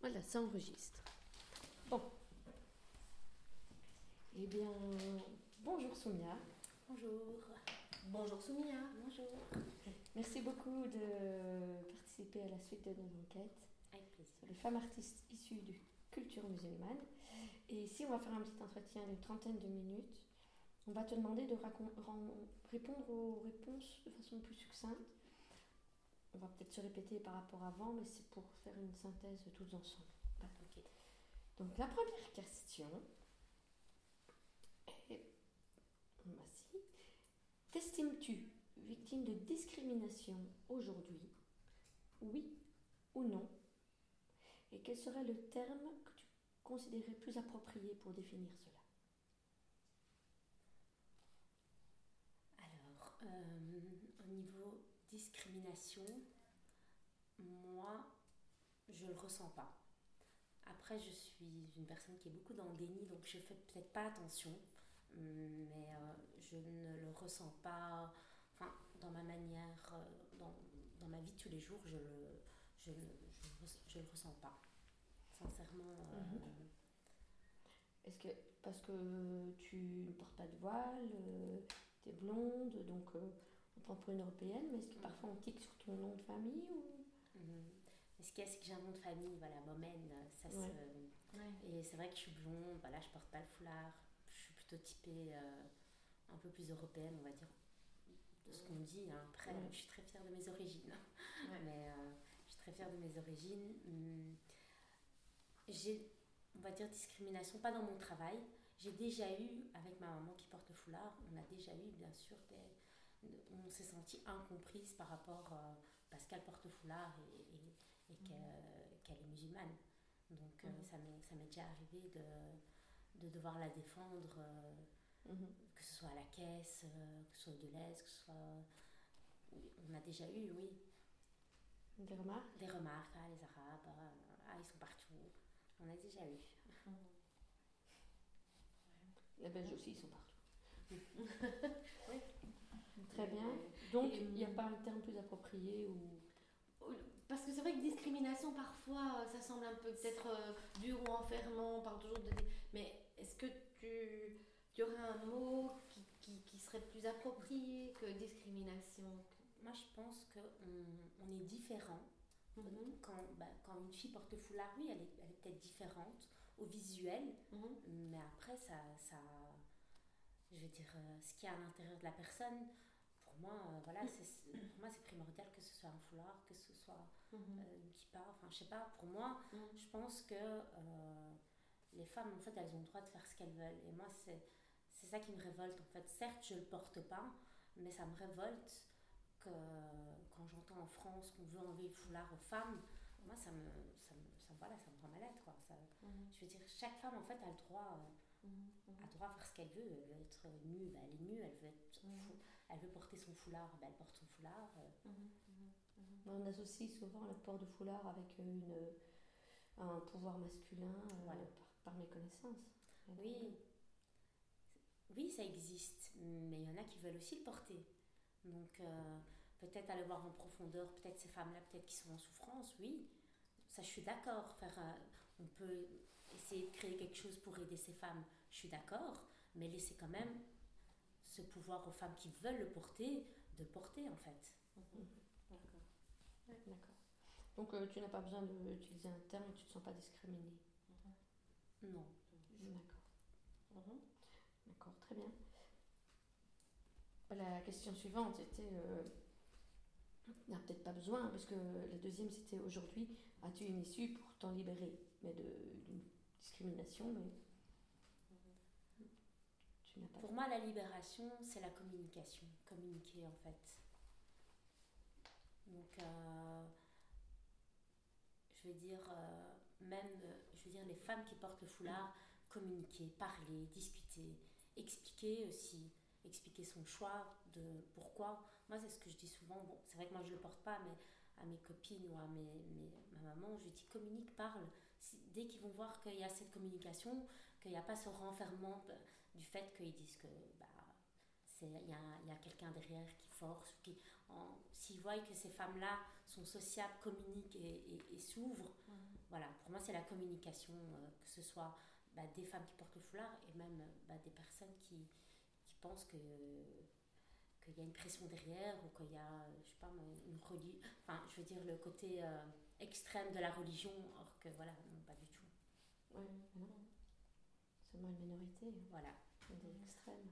Voilà, ça enregistre. Bon. Eh bien, bonjour Soumia. Bonjour. Bonjour Soumia. Bonjour. Merci beaucoup de participer à la suite de nos enquêtes Avec plaisir. sur les femmes artistes issues de culture musulmane. Et ici, on va faire un petit entretien d'une trentaine de minutes. On va te demander de répondre aux réponses de façon plus succincte. On va peut-être se répéter par rapport à avant, mais c'est pour faire une synthèse tous ensemble. Voilà. Ok. Donc la première question est voici. T'estimes-tu victime de discrimination aujourd'hui? Oui ou non? Et quel serait le terme que tu considérais plus approprié pour définir cela? Alors, au niveau discrimination, moi, je le ressens pas. Après, je suis une personne qui est beaucoup dans le déni, donc je fais peut-être pas attention, mais je ne le ressens pas. Enfin, dans ma manière, dans ma vie de tous les jours, je le ressens pas. Sincèrement. Est-ce que parce que tu ne portes pas de voile, tu es blonde, donc on te prend pour une européenne, mais est-ce que parfois on tique sur ton nom de famille ou... Ce qu'il y a, c'est que j'ai un nom de famille, voilà, Momen, ça Ouais. Et c'est vrai que je suis blonde, voilà, je porte pas le foulard, je suis plutôt typée un peu plus européenne, on va dire, de ce qu'on me dit. Hein. Après, je suis très fière de mes origines, mais je suis très fière de mes origines. J'ai, on va dire, discrimination, pas dans mon travail. J'ai déjà eu, avec ma maman qui porte le foulard, on a déjà eu, bien sûr, on s'est senti incomprise par rapport parce qu'elle porte le foulard et qu'elle est musulmane. Donc ça m'est déjà arrivé de devoir la défendre, que ce soit à la caisse, que ce soit de l'aise, que ce soit... On a déjà eu, oui. Des remarques? Des remarques, les Arabes, ils sont partout. On a déjà eu. Les Belges aussi, ils sont partout. Oui. Très bien. Donc, il n'y a pas un terme plus approprié ou... Parce que c'est vrai que discrimination, parfois, ça semble un peu peut-être dur ou enfermant, on parle toujours de... Mais est-ce que tu aurais un mot qui serait plus approprié que discrimination? Moi, je pense qu'on est différent. Quand une fille porte le foulard, oui, elle est peut-être différente au visuel, mais après, ça, je veux dire, ce qu'il y a à l'intérieur de la personne, pour moi, pour moi, c'est primordial que ce soit un foulard, que ce soit une kippa, enfin, je sais pas, pour moi, je pense que les femmes, en fait, elles ont le droit de faire ce qu'elles veulent. Et moi, c'est ça qui me révolte, en fait. Certes, je le porte pas, mais ça me révolte que quand j'entends en France qu'on veut enlever le foulard aux femmes, moi ça me rend malade, quoi. Je veux dire, chaque femme en fait a le droit a le droit à faire ce qu'elle veut. Elle veut être nue, elle est nue. Elle veut porter son foulard, elle porte son foulard. On associe souvent le port de foulard avec un pouvoir masculin par méconnaissance. Oui, ça existe, mais il y en a qui veulent aussi le porter. Donc, peut-être aller voir en profondeur, peut-être ces femmes-là, peut-être qui sont en souffrance, oui. Ça, je suis d'accord. On peut essayer de créer quelque chose pour aider ces femmes, je suis d'accord, mais laisser quand même ce pouvoir aux femmes qui veulent le porter, de porter, en fait. D'accord. Ouais. D'accord. Donc, tu n'as pas besoin d'utiliser un terme et tu ne te sens pas discriminée? Non. D'accord. D'accord, très bien. La question suivante était, il n'y a peut-être pas besoin, parce que la deuxième c'était aujourd'hui, as-tu une issue pour t'en libérer? Mais d'une discrimination, mais tu n'as pas. Pour moi, la libération, c'est la communication. Communiquer, en fait. Donc, je veux dire, les femmes qui portent le foulard, communiquer, parler, discuter, expliquer aussi. Expliquer son choix de pourquoi. Moi, c'est ce que je dis souvent. Bon, c'est vrai que moi, je ne le porte pas, mais à mes copines ou à ma maman, je dis communique, parle. Dès qu'ils vont voir qu'il y a cette communication, qu'il n'y a pas ce renfermement du fait qu'ils disent que il y a quelqu'un derrière qui force, s'ils voient que ces femmes-là sont sociables, communiquent et s'ouvrent, voilà, pour moi c'est la communication, que ce soit des femmes qui portent le foulard et même des personnes qui pensent qu'il y a une pression derrière ou qu'il y a, je sais pas, une religion, enfin je veux dire le côté extrême de la religion, or que voilà, non, pas du tout. Oui, non. Seulement une minorité. Voilà. Des extrêmes.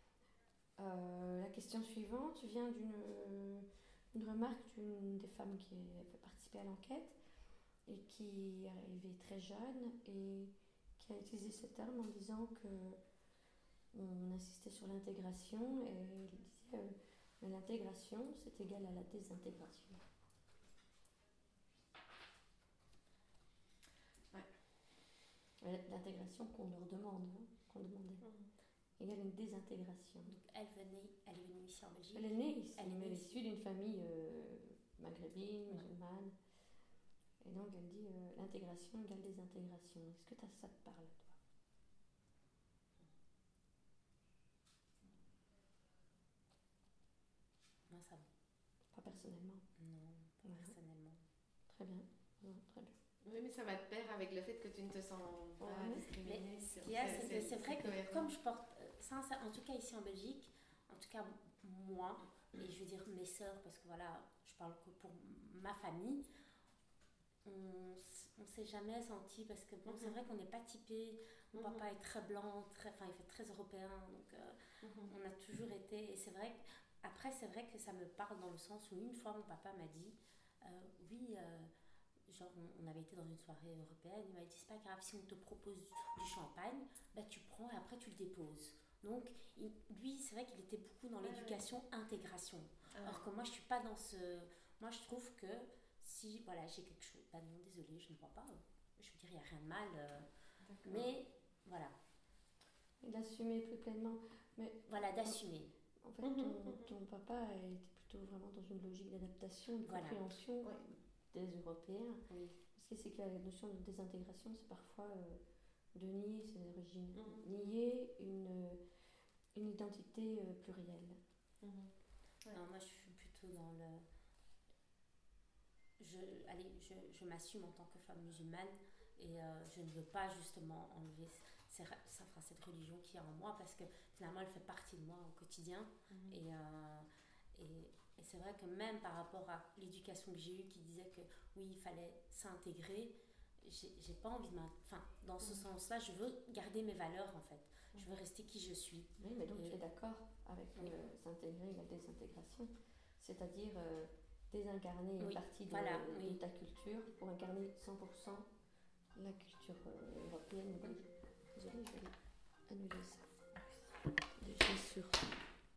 La question suivante vient d'une remarque d'une des femmes qui a fait participer à l'enquête et qui est arrivée très jeune et qui a utilisé ce terme en disant que on insistait sur l'intégration et elle disait l'intégration c'est égal à la désintégration. Ouais. L'intégration qu'on leur demande, qu'on demandait. Il y a une désintégration. Donc elle est venue ici en Belgique. Elle est née ici, elle est issue d'une famille maghrébine, musulmane. Et donc elle dit l'intégration égale désintégration. Est-ce que ça te parle, toi? Moi, ça va. Pas personnellement? Non, pas personnellement. Très bien. Non, très bien. Oui, mais ça va de pair avec le fait que tu ne te sens pas discriminée. Mais ce qu'il y a, c'est que c'est vrai que comme je porte, en tout cas ici en Belgique, en tout cas moi, et je veux dire mes sœurs, parce que voilà, je parle que pour ma famille, on s'est jamais senti, parce que bon, c'est vrai qu'on n'est pas typé, mon papa est très blanc, il fait très européen, donc on a toujours été, et c'est vrai que ça me parle dans le sens où une fois mon papa m'a dit, genre on avait été dans une soirée européenne, il m'a dit c'est pas grave, si on te propose du champagne, tu prends et après tu le déposes. Donc lui c'est vrai qu'il était beaucoup dans l'éducation intégration, alors que moi je suis pas dans moi je trouve que si voilà j'ai quelque chose, non désolé je ne vois pas, je veux dire il n'y a rien de mal, mais voilà. Et d'assumer plus pleinement, mais voilà, d'assumer. En fait ton papa était plutôt vraiment dans une logique d'adaptation, de compréhension des Européens. Oui. Ce qui c'est que la notion de désintégration, c'est parfois de nier ses origines, nier une identité plurielle. Non, moi je suis plutôt dans le... Je m'assume en tant que femme musulmane et je ne veux pas justement enlever cette religion qui est en moi parce que finalement elle fait partie de moi au quotidien. Et c'est vrai que même par rapport à l'éducation que j'ai eue qui disait que oui il fallait s'intégrer, j'ai pas envie de dans ce sens-là je veux garder mes valeurs en fait, je veux rester qui je suis. Oui, mais donc tu es d'accord avec s'intégrer la désintégration, c'est-à-dire désincarner une partie de ta culture pour incarner 100% la culture européenne. Désolée, je vais annuler ça.